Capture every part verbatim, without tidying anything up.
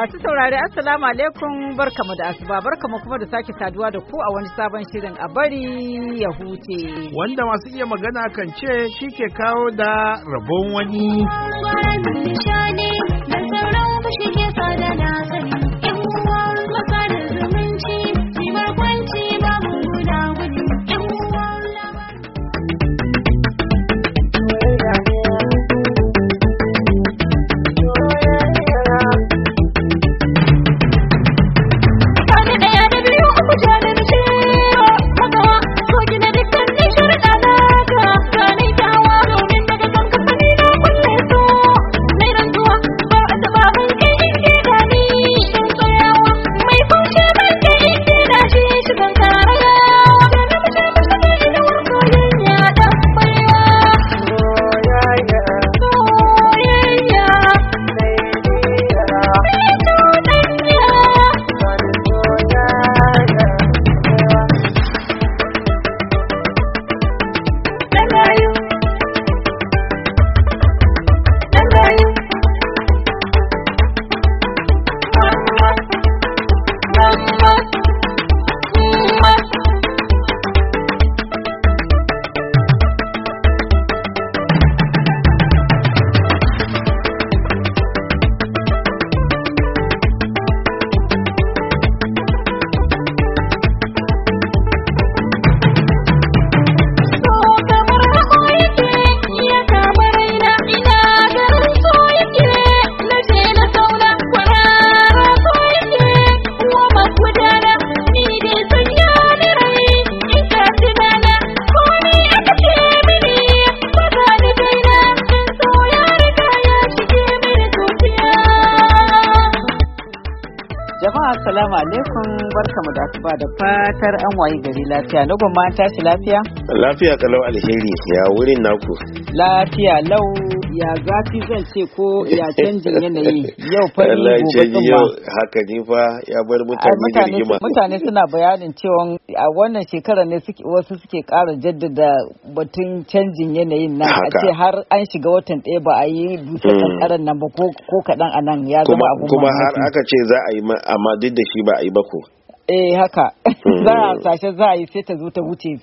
Masu saurari Assalamu alaikum barkamu da asuba barkamu kuma da sake saduwa da ku a wani sabon shirin a bari ya huce. Wanda masu iya magana kan ce shi ke kawo da rabon wani. Assalamu alaikum barkamu da asuba da fatar an wayi gari lafiya. Na gwamma an tashi lafiya? Lafiya kalau alheri, ya wurin naku? Lafiya lau, ya zafi zan ce ko ya canjin yanayi yau fari gobe tsumma. Yau haka ne fa ya bar mutane da rigima. Mutane suna bayanin cewa a wannan shekarar ne suke wasu suke ƙara jaddada batun canjin yanayin nan a ce har an shiga watan ɗaya ba a yi dusar kankaran nan ba ko kaɗan a nan ya zama abun kuma har aka ce za a yi amma duk da shi ba a yi ba ko. Eh haka za a sashe za a yi sai ta zo ta wuce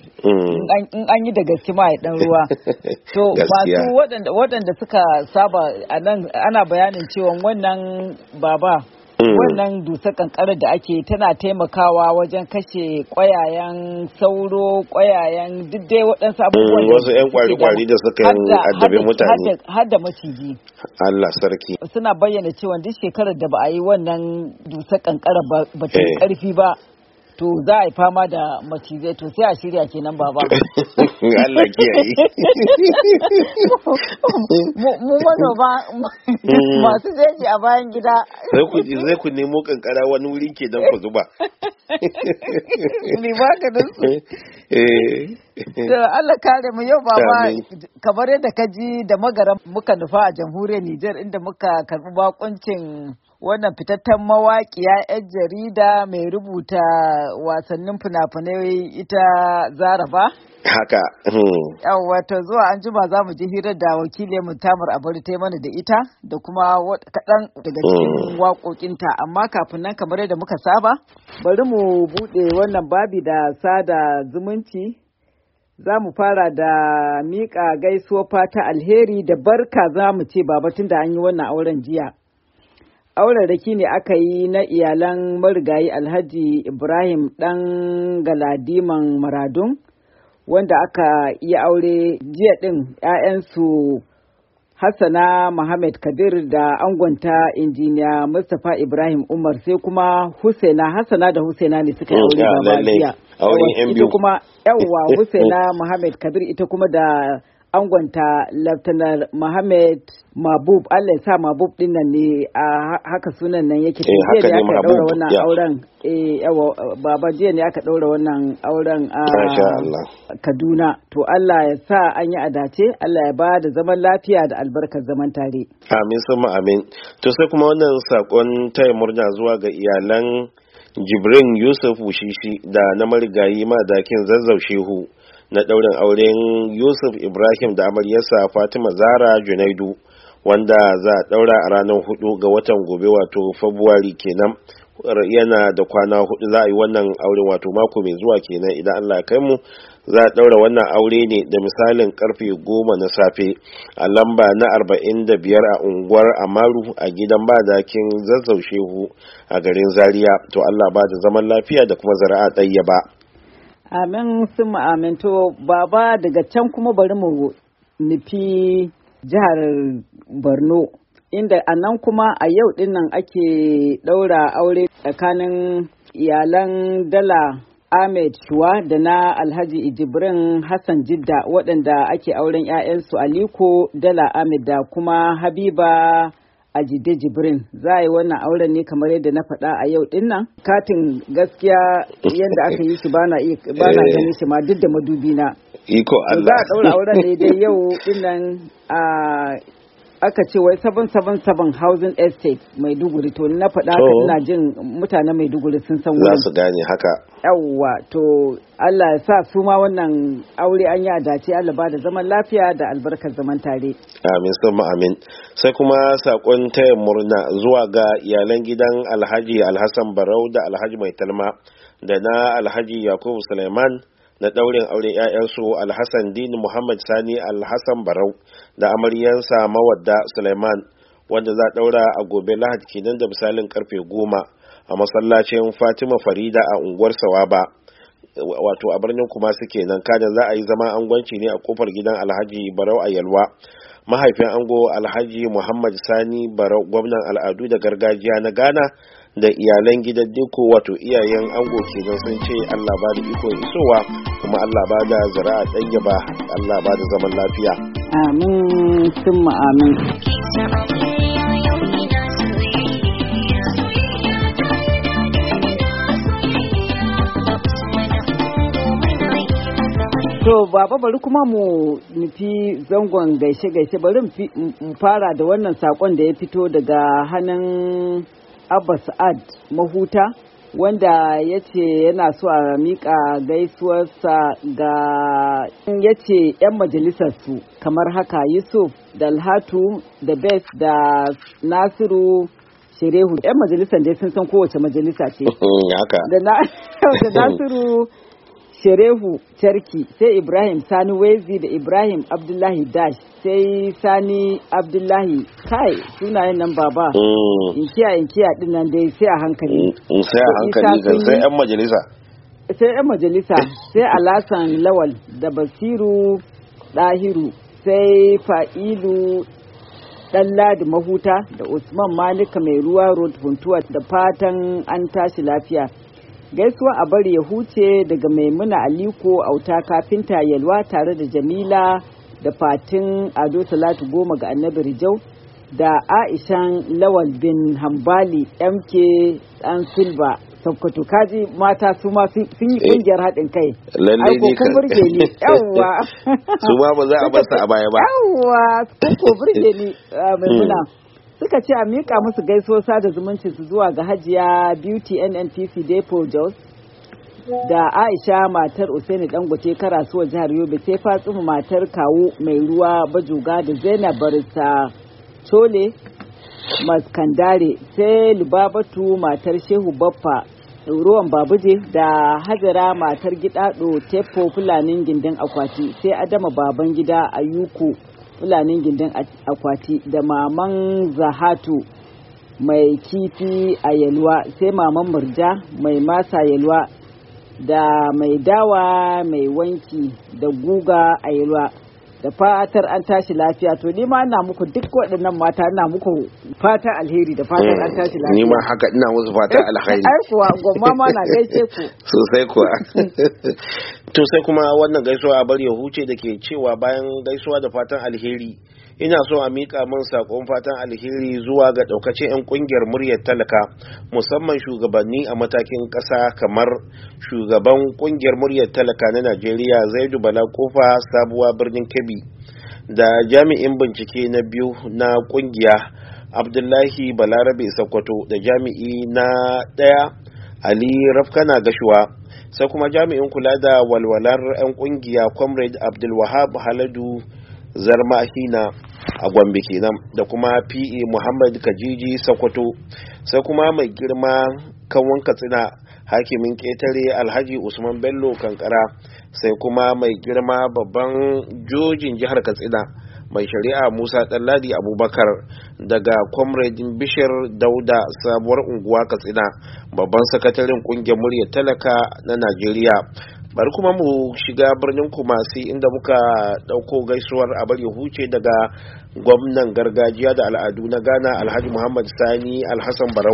in an yi da gaske ma ya dan ruwa to masu waɗanda suka saba a nan ana bayanin cewa wannan baba wannan dusar kankarar da ake tana taimakawa wajen kashe ƙwayayen sauro ƙwayayen duk dai waɗansu abubuwan wasu 'yan kwari-kwari da suka addabi mutane har da maciji. Allah sarki suna bayyana cewa duk shekarar da ba a yi wannan dusar kankarar ba ta ƙarfi ba to za a yi fama da macizai to sai a shirya kenan baba. Allah kiyaye. Mu manoma masu jeji a bayan gida. Zai ku nemo kankara wani wurin ke don ku zuba. Ni ba ka da su. Allah kare mu yau baba kamar yadda ka ji da magaran muka nufa a jamhuriyar Nijar inda muka karbi bakuncin wannan fitattun mawaƙiya 'yan jarida mai rubuta wasannin fina-finai ita Zaraba. Haka. Yawwa to zuwa an jima za mu ji hirar da wakilin mu Tamar Abari ta mana da ita da kuma kaɗan daga cikin waƙoƙinta amma kafin nan kamar yadda muka saba bari mu buɗe wannan babi da sada zumunci. Za mu fara da miƙa gaisuwa fata alheri da barka za mu ce baba tun da an yi wannan auren jiya. Auren raki ne aka yi na iyalan marigayi Alhaji Ibrahim ɗan Galadiman Maradun wanda aka yi aure jiya ɗin ‘ya'yansu Hassana Muhammad Kabir da angonta injiniya Mustapha Ibrahim Umar sai kuma Husaina Hassana da Husaina ne suka yi aure ba jiya. Ita kuma yawwa Husaina Muhammad Kabir ita kuma da angonta Laftanar Muhammad Mabub Allah ya sa Mabub din nan ne a haka sunan nan yake eh, haka jiya ne aka daura wannan yeah. auren eh yawa baba jiya ne aka daura wannan auren a Kaduna to Allah ya sa an yi adace Allah ya ba da zaman lafiya da albarkar zaman tare amin sama amin to sai kuma wannan sakon taya murna zuwa ga iyalan Jibrin Yusuf Wushishi da na marigayi madakin Zazzau Shehu na ɗaurin auren Yusuf Ibrahim da amaryarsa Fatima Zara Junaidu wanda za a daura a ranar hudu ga watan gobe wato Fabrairu kenan. Yana da kwana hudu za a yi wannan aure wato mako mai zuwa kenan idan Allah ya kai mu. Za a daura wannan aure ne da misalin karfe goma na safe a lamba na arba'in da biyar a unguwar Amaru a gidan Badakin Zazzau Shehu a garin Zaria. To Allah ba da zaman lafiya da kuma zara'a ɗayyaba. Amin sun amin. To baba daga can kuma bari mu nufi jihar Borno, inda a nan kuma a yau din nan ake ɗaura aure tsakanin iyalan Dala Ahmed Shuwa da na Alhaji Jibrin Hassan Jidda waɗanda ake auren 'ya'yansu Aliko Dala Ahmed da kuma Habiba Ajide Jibrin. Za a yi wannan auren ne kamar yadda na faɗa a yau din nan. Katin gaskiya yadda aka yi shi bana bana ganin shi ma duk da madubi na. Iko Allah. Za a ɗaura auren ne dai yau din nan a aka ce wai seven seven seven Housing Estate Maiduguri. To na faɗa haka ina jin mutanen Maiduguri sun san wurin. Za su gane haka. Yawwa to Allah ya sa su ma wannan aure an yi dace. Allah ba da zaman lafiya da albarkar zaman tare. Amin summa amin. Sai kuma sakon taya murna zuwa ga iyalan gidan Alhaji Alhassan Barau da Alhaji Mai Talma da na Alhaji Yakubu Suleiman na ɗaurin auren 'ya'yansu Alhassan Dini Muhammad Sani Alhassan Barau da amaryansa Mawadda Suleiman, wanda za a ɗaura a gobe Lahadi kenan da misalin karfe goma a masallacin Fatima Farida a unguwar Sawaba wato a birnin Kumasi kenan. Kada za a yi zama angwanci ne a kofar gidan Alhaji Barau a Yalwa. Mahaifin ango Alhaji Muhammad Sani Barau, gwamnan al'adu da gargajiya na Ghana, da iyalan gidan diko wato iyayen ango kenan sun ce Allah ba da iko isowa, kuma Allah ba da zara'a ɗayyaba, Allah ba da zaman lafiya. Amin summa amin. To baba bari kuma mu nufi zangon gaishe-gaishe, bari mu fara da wannan sakon da ya fito daga hannun Abba Sa'ad Mahuta, wanda ya ce yana so a miƙa gaisuwarsa ga ya ce 'yan majalisarsu kamar haka: Yusuf Dalhatu da Bes da Nasiru Sherehu. 'Yan majalisar dai sun san kowace majalisa ce. Da Nasiru Sherehu Charki, sai Ibrahim Sani Wezi da Ibrahim Abdullahi Dash, sai Sani Abdullahi. Kai sunayen nan baba. Inkiya inkiya din nan dai sai a hankali. Sai a hankali sai yan majalisa. Sai yan majalisa, sai Alasan Lawal da Basiru Dahiru, sai Fa'ilu Ɗanladi Mahuta da Usman Malika Mai Ruwa Road Funtuwa, da fatan an tashi lafiya. Gaisuwa a bari ya huce daga Maimuna Aliko Auta Kafinta Yalwa tare da Jamila da Fatin Ado Salatu Goma ga Annabi Rijau da Aishan Lawal bin Hambali M K Dan Silva Sokoto. Kaji mata su ma sun yi kungiyar haɗin kai. Lalle ne kan burge ni. Yawwa. Su ma ba za a bar su a baya ba. Yawwa, ko burge ni Maimuna. Suka ce a miƙa musu gaisuwar sada zumunci su zuwa ga Hajiya Beauty N N P C Depo Jos da Aisha matar Usaini Dangote Karasuwa jihar Yobe, sai Fatsuma matar Kawu Mai Ruwa Bajuga da Zainab Barista Chole Maskandare, sai Lubabatu matar Shehu Baffa Ruwan Babuje da Hajara matar Gidado Tepo Fulanin Gindin Akwati, sai Adama Baban Gida Ayuku Fulanin Gindin Akwati da Maman Zahatu Mai Kifi a Yalwa, sai Maman Murja Mai Masa Yalwa da Mai Dawa Mai Wanki da Guga a Yalwa. Da fatar an tashi lafiya. To ni ma ina muku duk waɗannan mata ina muku fata alheri da fatar an tashi lafiya. Ni ma haka ina musu fata alheri. Ai kuwa gwamma ma na gaishe ku. Sosai kuwa. To sai kuma wannan gaisuwa a bari ya huce da ke cewa bayan gaisuwa da fatan alheri, ina so a miƙa min saƙon fatan alheri zuwa ga ɗaukacin 'yan ƙungiyar muryar talaka, musamman shugabanni a matakin ƙasa kamar shugaban ƙungiyar muryar talaka na Najeriya Zaidu Bala Kofa Sabuwa Birnin Kebbi, da jami'in bincike na biyu na ƙungiya Abdullahi Balarabe Sokoto, da jami'i na ɗaya Ali Rafkana Gashuwa, sai kuma jami'in kula da walwalar 'yan ƙungiya Comrade Abdulwahab Haladu Zarmahina, a Gombe kenan, da kuma P A Muhammad Kajiji Sokoto, sai kuma mai girma kanwan Katsina hakimin ƙetare Alhaji Usman Bello Kankara, sai kuma mai girma babban jojin jihar Katsina mai shari'a Musa Ɗanladi Abubakar, daga Comrade Bishir Dauda sabuwar unguwa Katsina, babban sakataren kungiyar muryar talaka na Najeriya. Bari kuma mu shiga birnin Kumasi inda muka dauko gaisuwar abar ya huce daga gwamnan gargajiya da al'adu na Ghana Alhaji Muhammad Sani Alhassan Barau,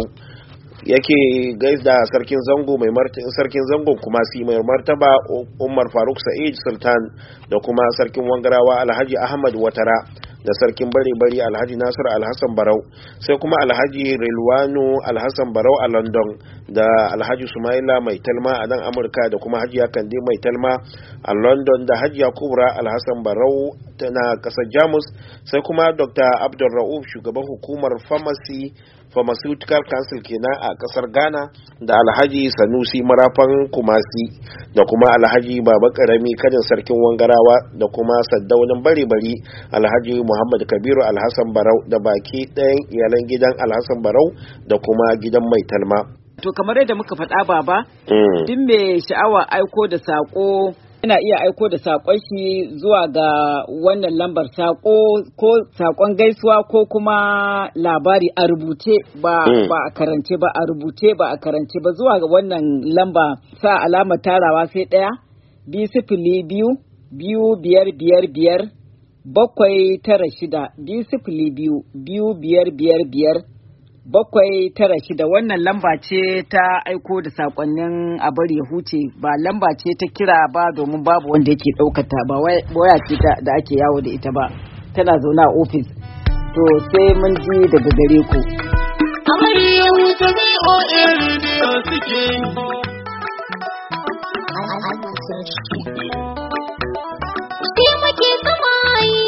yake gaida sarkin zango mai martaba sarkin zangon Kumasi mai martaba Umar Faruk Sa'id Sultan, da kuma sarkin Wangarawa Alhaji Ahmad Watara, da sarkin bare-bari Alhaji Nasir Alhassan Barau, sai kuma Alhaji Rilwanu Alhassan Barau a London, da Alhaji Sumaila Mai Talma a nan Amurka, da kuma Hajiya Kande Mai Talma a London, da Hajiya Kubra Alhassan Barau tana kasar Jamus, sai kuma Doctor Abdul Rauf shugaban hukumar Pharmacy Pharmaceutical Council kenan a kasar Ghana, da Alhaji Sanusi Marafan Kumasi, da kuma Alhaji Baba Karami kadin sarkin Wangarawa, da kuma Saddaunin bare-bari Alhaji Muhammad Kabiru Alhassan Barau, da baki ɗayan iyalan gidan Alhassan Barau da kuma gidan Mai Talma. To kamar yadda muka faɗa baba, duk mai sha'awa aiko da saƙo yana iya aiko da saƙon shi zuwa ga wannan lambar saƙo ko saƙon gaisuwa ko kuma labari a rubuce ba mm. ba a karance ba a rubuce ba a karance ba zuwa ga wannan lamba sa alamar tarawa sai ɗaya biyu sifili biyu biyu biyar biyar biyar bakwai tara shida biyu sifili biyu biyu biyar biyar biyar bakwai tara shida. Wannan lamba ce ta aiko da sakonnin a bari ya huce, ba lamba ce ta kira ba domin babu wanda yake ɗaukata, ba waya ce da ake yawo da ita ba, tana zaune a ofis. To sai mun ji daga gare ku. A bari ya huce B O A Radio suke. Sai muke samayi.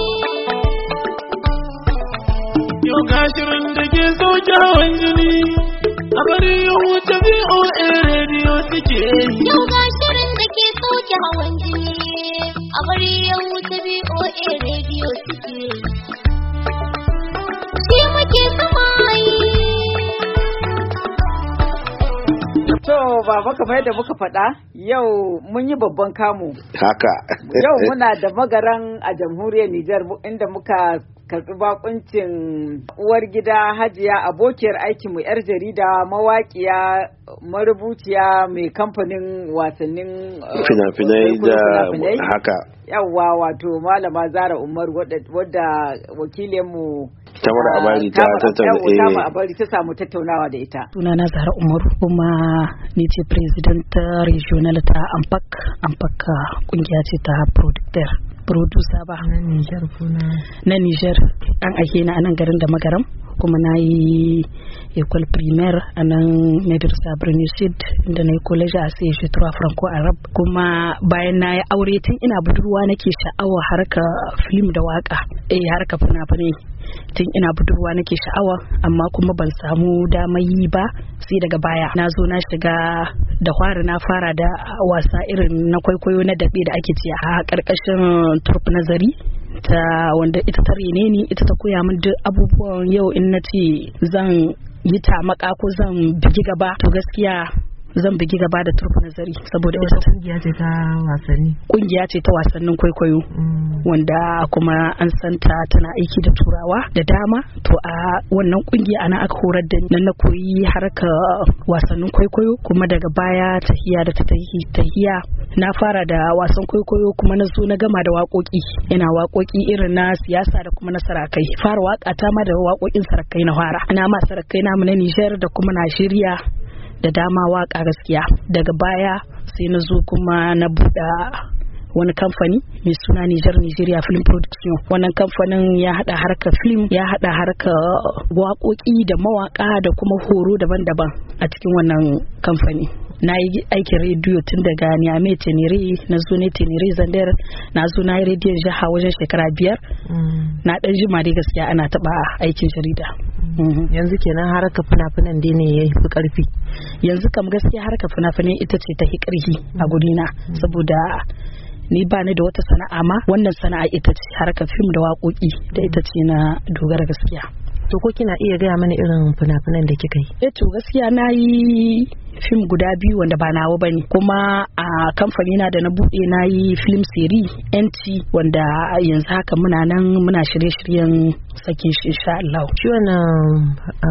Yau gashirin da ke sauke hawan jini, a bari ya huce B O A Radio suke. Yau gashirin da ke sauke hawan jini, a bari ya huce B O A Radio suke. Shi muke samayi. To baba, kamar yadda muka faɗa, yau mun yi babban kamu. Haka. Yau muna da magaran a jamhuriyar Nijar inda muka karɓi bakuncin uwar gida Hajiya abokiyar aikinmu 'yar jarida mawaƙiya marubuciya mai kamfanin wasannin fina-finai da haka. Yawwa, wato Malama Zara Umar wadda wakilinmu Tamar Abari ta tattauna Abari ta samu tattaunawa da ita. Sunana Zara Umar, kuma ni ce president regional ta Ampak. Ampak kungiya ce ta producteur producer ba na Niger kuna na Niger. An ake na anan garin da Magaram, kuma na yi école primaire a nan Madrasa Birni Sud, inda na yi college a sai shi tura Franco Arab. Kuma bayan na yi aure tun ina budurwa nake sha'awa harka film da waka, eh harka fina-finai tun ina budurwa nake sha'awa, amma kuma ban samu damar yi ba sai daga baya na zo na shiga da fara na fara da wasa irin na kwaikwayo na daɓe da ake ci a ƙarƙashin turf nazari ta wanda ita ta rene ni, ita ta koya min duk abubuwan. Yau in na ce zan yi tamaka ko zan bigi gaba, to gaskiya zan bigi gaba da turf nazari, saboda ita kungiya ce ta wasanni kungiya ce ta wasannin kwaikwayo mm. wanda kuma an santa tana aiki da turawa da dama. To a wannan kungiya ana aka horar da ni na koyi harka wasannin kwaikwayo, kuma daga baya tahiya da tahiya na fara da wasan kwaikwayo, kuma na zo na gama da waƙoƙi. Ina waƙoƙi irin na siyasa da kuma na sarakai. Fara waƙa ta ma da waƙoƙin sarakai na fara. Ina ma sarakai namu na Nijar da kuma Najeriya da dama waka gaskiya. Daga baya sai na zo kuma na buɗa wani kamfani mai suna Niger Nigeria Film Production. Wannan kamfanin ya hada harkar film, ya hada harkar waƙoƙi da mawaka da kuma horo daban-daban a cikin wannan kamfani. Na yi aikin rediyo tun daga Niamey, Tenere, na zo ne Tenere Zandar, na zo na yi rediyon jiha wajen shekara biyar. Na ɗan jima dai gaskiya ana taɓa aikin jarida. Yanzu kenan harkar fina-finan dai ne ya fi ƙarfi. Yanzu kam gaskiya harkar fina-finan ita ce ta fi ƙarfi a gurina, saboda ni ba ni da wata sana'a ma wannan sana'a ita ce harkar fim da waƙoƙi da ita ce na dogara gaskiya. To ko kina iya gaya mana irin fina-finan da kika yi? Eh to gaskiya na yi fim guda biyu wanda ba nawa bane, kuma a kamfani na da na bude na yi film series N T wanda yanzu haka muna nan muna shirye-shiryen sakin shi insha Allah. Shi wannan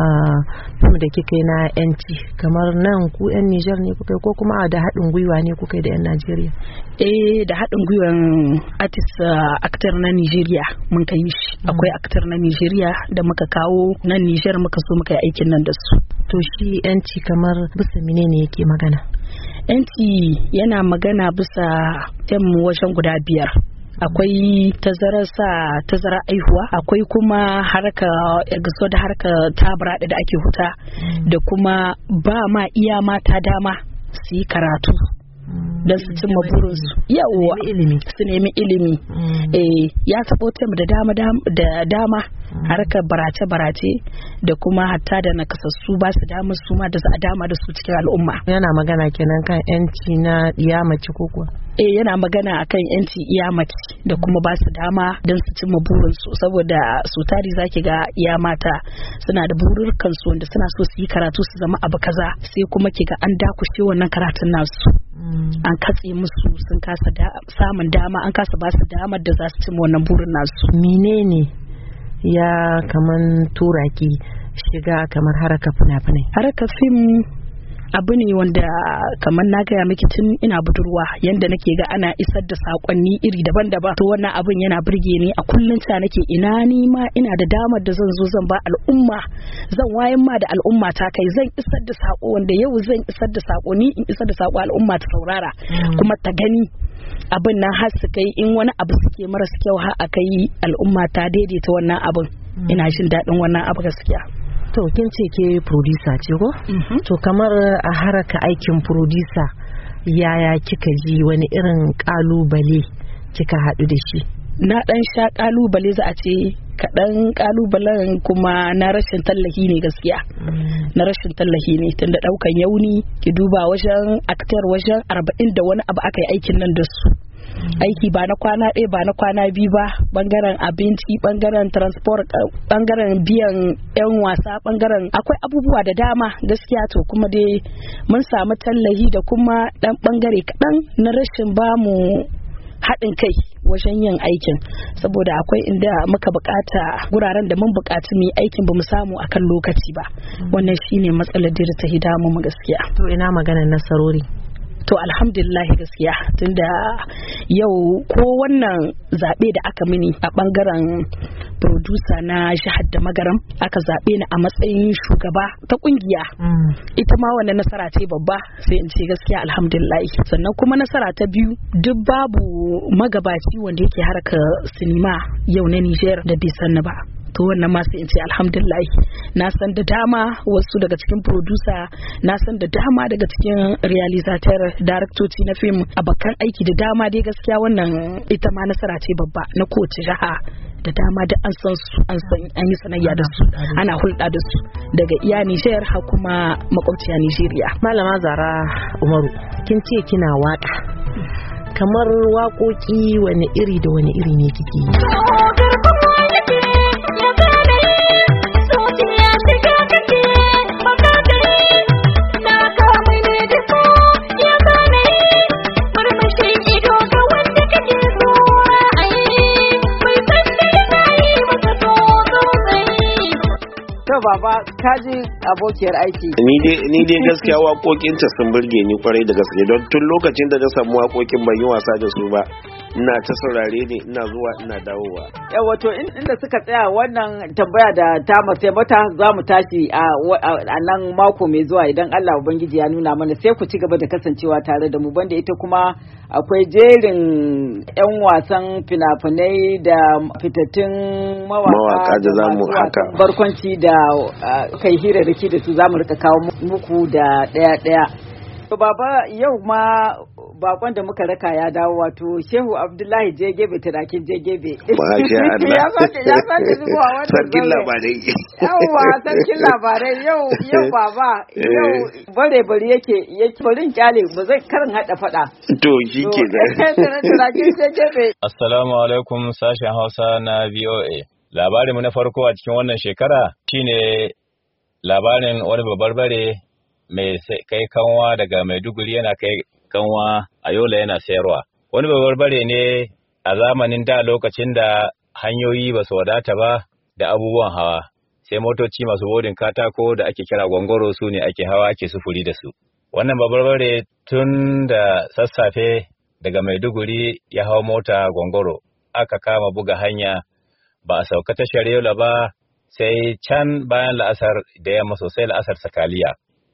film da kika yi na N T kamar nan ku yan Niger ne kuka yi ko kuma da haɗin gwiwa ne kuka yi da yan Najeriya? Eh da haɗin gwiwan artist actor na Nigeria mun kai shi. Akwai actor na Nigeria da muka kawo nan Niger muka so muka yi aikin nan da su. To shi N T kamar bisa menene yake magana? N T yana magana bisa yan wajen guda biyar. Akwai tazarar sa tazarar aihuwa, akwai kuma harka exo da harka tabara da ake huta, da kuma ba ma iya mata dama su yi karatu don su cimma burinsu. Yawa su nemi ilimi. Eh ya taɓo da dama da dama harkar barace-barace da kuma hatta da nakasassu ba su dama su ma da za a dama da su cikin al'umma. Yana magana kenan kan yanci na iya mace ko kuwa? Eh yana magana akan yanci iya mace da kuma ba su dama don su cimma burinsu, saboda su tari zaki ga iya mata suna da bururkan su wanda suna so su yi karatu su zama abu kaza, sai kuma ki ga an dakushe wannan karatun nasu. An katse musu, sun kasa samun dama, an kasa ba su damar da za su cimma wannan burin nasu. Menene ya kaman turaki shiga kamar haraka fina-finai? Haraka fim abu ne wanda kamar na gaya miki tun ina budurwa yanda nake ga ana isar da sakonni iri daban-daban, to wannan abin yana burge ni. A kullun ta nake ina ni ma ina da damar da zan zo zan ba al'umma, zan wayan ma da al'umma ta kai, zan isar da sako wanda yau zan isar da sako ni in isar da sako al'umma ta saurara kuma ta gani abin nan har su kai in wani abu suke marasa kyau har a kai al'umma ta daidaita wannan abin. Ina jin daɗin wannan abu gaskiya. To kin ce ke producer ce ko? To kamar a haraka aikin producer yaya kika ji, wani irin kalubale kika haɗu da shi? Na ɗan sha kalubale za a ce kaɗan, kalubalen kuma na rashin tallafi ne gaskiya. Na rashin tallafi ne tunda ɗaukan yauni ki duba wajen actor wajen arba'in da wani abu aka yi aikin nan da su. Aiki ba na kwana ɗaya ba na kwana biyu ba, bangaren abinci, bangaren transport, bangaren biyan yan wasa, bangaren akwai abubuwa da dama gaskiya. To kuma dai mun samu tallahi da kuma dan bangare kaɗan na rashin bamu haɗin kai wajen yin aikin, saboda akwai inda muka bukata guraren da mun bukaci mu yi aikin ba mu samu akan lokaci ba. Wannan shine matsalar da ta hidamu mu gaskiya. To ina maganar nasarori? To alhamdulillah gaskiya tunda yau ko wannan zaɓe da aka mini a ɓangaren producer na jihar da magaram, aka zaɓe ni a matsayin shugaba ta ƙungiya. Mm. Ita ma wannan nasara ce babba, sai in ce gaskiya alhamdulillah. Sannan kuma nasara ta biyu, duk babu magabaci wanda yake harka sinima yau na Niger da bai sanni ba. To wannan ma sai in ce alhamdulillah. Na san da dama wasu daga cikin producer, na san da dama daga cikin realizator, daraktoci na film, abokan aiki da dama dai gaskiya wannan ita ma nasara ce babba na kowace jiha da dama da an san su, an san an yi sanayya da su, ana hulɗa da su daga iya Niger har kuma makwabciya Nigeria. Malama Zara Umaru, kin ce kina waka, kamar waƙoƙi wani iri da wani iri ne kike yi? Baba ka ji abokiyar aiki. Ni dai ni dai gaskiya waƙoƙin ta sun burge ni kwarai da gaske, don tun lokacin da na samu waƙoƙin ban yi wasa da su ba. Ina ta saurare ne, ina zuwa ina dawowa. Yawa to inda suka tsaya wannan tambaya da ta mace mata za mu tashi a nan mako mai zuwa idan Allah Ubangiji ya nuna mana, sai ku ci gaba da kasancewa tare da mu. Banda ita kuma akwai jerin 'yan wasan fina-finai da fitattun mawaka da za mu haka barkwanci da kai hirarraki da su za mu rika kawo muku da ɗaya-ɗaya. Baba yau ma bakon da muka raka ya dawo wato Shehu Abdullahi Jegebe Turakin Jegebe. Masha Allah. Ya sake ya sake zuwa wannan sarkin labarai. Yawwa sarkin labarai yau yau baba yau bare bare yake yake barin kyale ba zai karin hada fada. To shike da. Turakin Jegebe. Assalamu alaikum sashen Hausa na V O A. Labarinmu na farko a cikin wannan shekara shine labarin wani babarbare mai kai kanwa daga Maiduguri yana kai kanwa a Yola yana sayarwa. Wani babarbare ne a zamanin da lokacin da hanyoyi ba su wadata ba da abubuwan hawa. Sai motoci masu bodin katako da ake kira gwangwaro su ne ake hawa ake sufuri da su. Wannan babarbare tun da sassafe daga Maiduguri ya hau mota gwangwaro aka kama buga hanya ba a sauka tashar Yola ba sai can bayan la'asar da yamma sosai la'asar sakaliya.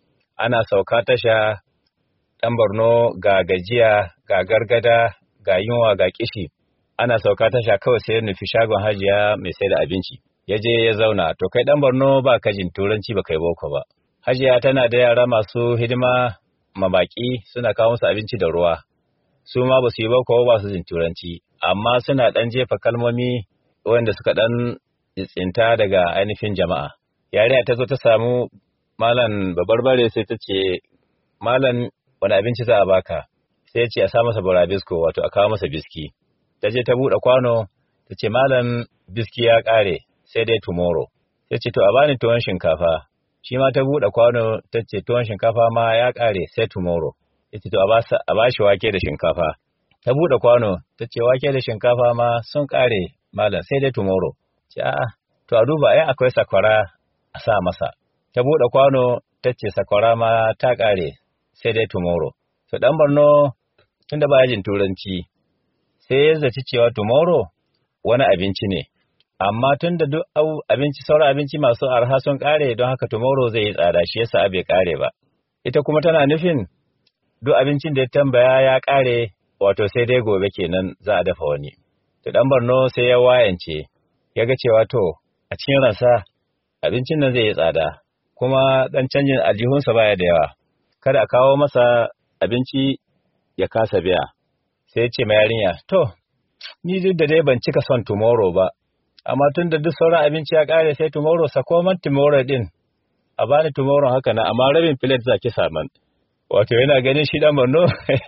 Ana sauka tasha ɗan Borno ga gajiya, ga gargada, ga yunwa, ga kishi. Ana sauka tasha kawai sai nufi shagon hajiya mai sai da abinci. Ya je ya zauna, to kai ɗan Borno ba ka jin turanci ba kai boko ba. Hajiya tana da yara masu hidima mabaki suna kawo musu abinci da ruwa. Su ma ba su yi boko ba su jin turanci, amma suna ɗan jefa kalmomi wanda suka ɗan tsinta daga ainihin jama'a. Yarinya ta zo ta samu malam babarbare sai ta ce, malam wani abinci za a baka? Sai ya ce a sa masa burabisko wato a kawo masa biski. Ta je ta buɗe kwano ta ce malam biski ya ƙare sai dai tomorrow. Ta ce to a bani tuwon shinkafa. Shi ma ta buɗe kwano ta ce tuwon shinkafa ma ya ƙare sai tomorrow. Ta ce to a ba shi wake da shinkafa. Ta buɗe kwano ta ce wake da shinkafa ma sun ƙare malam sai dai tomorrow. Ce a'a to a duba ai akwai sakwara a sa masa. Ta buɗe kwano ta ce sakwara ma ta ƙare sai dai tomorrow. To ɗan Borno tun da baya jin turanci sai ya zaci cewa tomorrow wani abinci ne. Amma tun da duk abinci sauran abinci masu arha sun ƙare don haka tomorrow zai yi tsada shi yasa bai ƙare ba. Ita kuma tana nufin duk abincin da ya tambaya ya ƙare wato sai dai gobe kenan za a dafa wani. To ɗan Borno sai ya wayance ya ga cewa to a cikin ransa abincin nan zai yi tsada kuma ɗan canjin aljihunsa baya da yawa. Kada a kawo masa abinci ya kasa biya. Sai ya ce ma yarinya, to, ni duk da dai ban cika son tomorrow ba, amma tun da duk sauran abinci ya ƙare sai tomorrow sako man tomorrow ɗin, a bani tomorrow haka na, amma rabin plate za ki saman. Wato yana ganin shi ɗan Borno,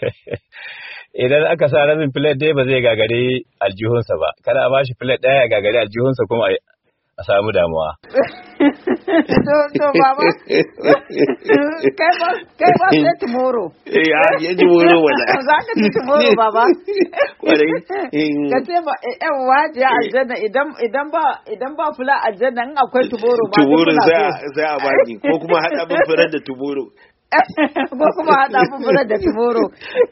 idan aka sa rabin plate dai ba zai gagari aljihunsa ba, kada a bashi plate ɗaya ya gagari aljihunsa kuma a samu damuwa. to to baba kai ba kai ba sai tomorrow eh ya ji tomorrow wala za ka ci tomorrow baba ka ce ba yan waje aljanna idan idan ba idan ba fula aljanna in akwai tomorrow ba tomorrow za za a bani ko kuma hada bin furar da tomorrow ko kuma hada bin furar da tomorrow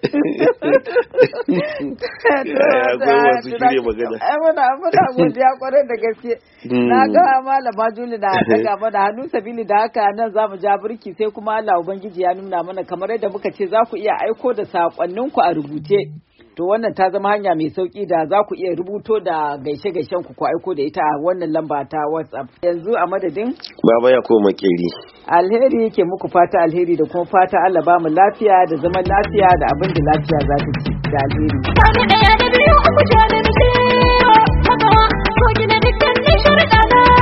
akwai wasu shirye magana ai muna muna godiya kwarai da gaske na ga malama Juli da daga mana hannu sabili da haka nan zamu ja burki sai kuma Allah ubangiji ya nuna mana kamar yadda muka ce za ku iya aiko da sakonninku a rubuce to wannan ta zama hanya mai sauki da za ku iya rubuto da gaishe-gaishen ku ko aiko da ita a wannan lamba ta WhatsApp yanzu a madadin baba ya koma makeri alheri yake muku fata alheri da kuma fata Allah ba mu lafiya da zaman lafiya da abin da lafiya za ta ci da alheri Sani daya da biyu uku ce da muke haka ko gina dukkan nishin